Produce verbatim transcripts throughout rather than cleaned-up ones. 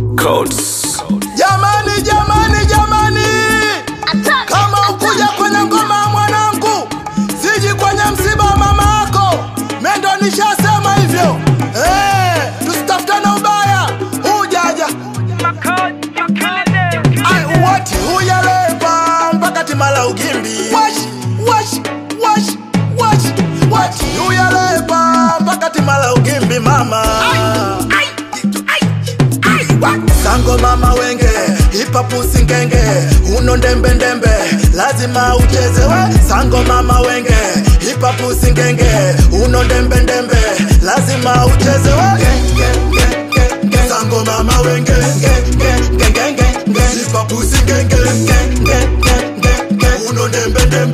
Codes. Jamani, jamani, jamani, kama ukuja kwenye ngoma mwanangu, siji kwenye msiba wa mama yako. Mendo nishasema hivyo. Eh, tusitafutane ubaya. Hujaja ai what huyalepa mpaka timala ugimbi. Wash wash wash wash wash huyalepa mpaka timala ugimbi mama. Sango mama wenge, hipa pusi ngenge, uno ndembe ndembe, lazima uchezewe. Sango mama wenge, hipa pusi ngenge, uno ndembe ndembe, lazima uchezewe. Sango mama wenge, hipa pusi ngenge, uno ndembe ndembe,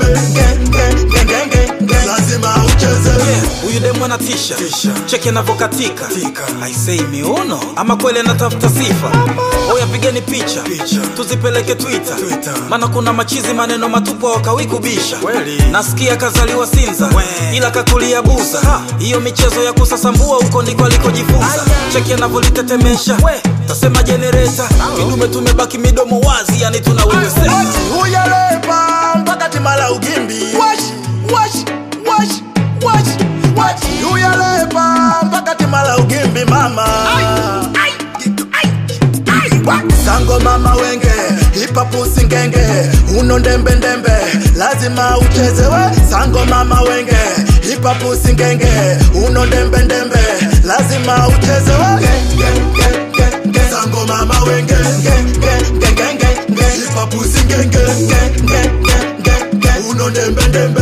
lazima uchezewe. Huyu demu anatisha, cheki anavokatika. I say miuno, ama kweli anatafuta sifa. Oya pigeni picha, tuzipeleke Twitter, maana kuna machizi maneno matupu wakawikubisha. Nasikia kazaliwa Sinza, ila kakulia Buza. Hiyo michezo ya kusasambua huko ndiko alikojifunza. Cheki anavolitetemesha, tasema generator. Kidume tumebaki midomo wazi, yani tunaweweseka. Huyalepa mpaka timala ugimbi. Wash wash wash wash wash huyalepa mpaka timala ugimbi mama. Sango mama wenge, hipa pusi ngenge, uno ndembe ndembe, lazima uchezewe. Sango mama wenge, hipa pusi ngenge, uno ndembe ndembe, lazima uchezewe. Sango mama wenge, hipa pusi ngenge, uno ndembe ndembe,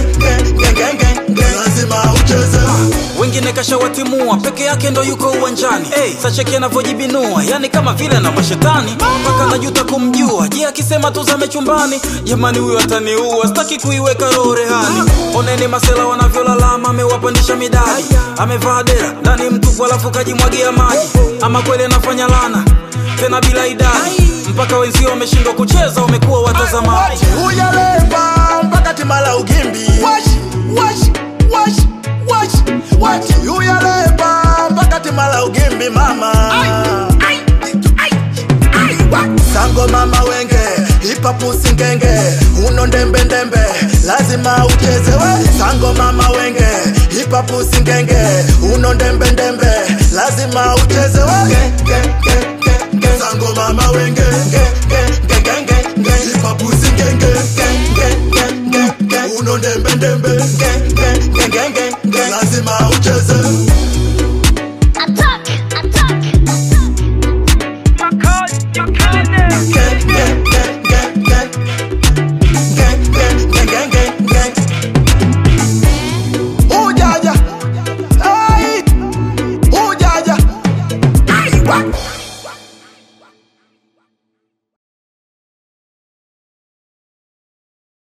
lazima uchezewe. Wengine kashawatimua, peke yake ndo yuko uwanjani. Hey, sacheki anavojibinua, yani kama vile na mashetani. Mpaka najuta kumjua, je akisema tuzame chumbani. Jamani huyu ataniua, sitaki kuiweka roho rehani. Oneni masela wanavyolalama, amewapandisha midadi. Amevaa dera, ndani mtupu alafu kajimwagia maji. Ama kweli anafanya lana, tena bila idadi. Mpaka wenzio wameshindwa kucheza, wamekuwa watazamaji. Huyalepa mpaka timala ugimbi. Wash wash wash wash wash huyalepa mpaka timala ugimbi mama. Sango mama wenge, hipa pusi ngenge, uno ndembe ndembe, lazima uchezewe. Sango mama wenge, hipa pusi ngenge, uno ndembe ndembe, lazima uchezewe.